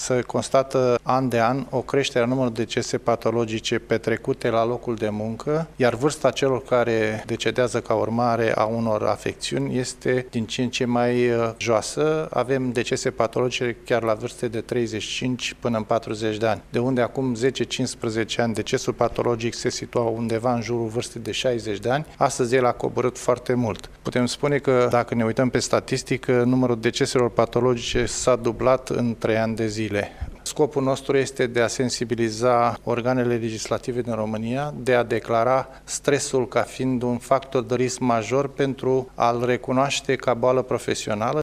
se constată an de an o creștere a numărului de decese patologice petrecute la locul de muncă, iar vârsta celor care decedează ca urmare a unor afecțiuni este din ce în ce mai joasă. Avem decese patologice chiar la vârste de 35 până în 40 de ani, de unde acum 10-15 ani decesul patologic se situa undeva în jurul vârstei de 60 de ani. Astăzi el a coborât foarte mult. Putem spune că dacă ne uităm pe statistică, numărul deceselor patologice s-a dublat în 3 ani de zile. Scopul nostru este de a sensibiliza organele legislative din România, de a declara stresul ca fiind un factor de risc major pentru a-l recunoaște ca boală profesională.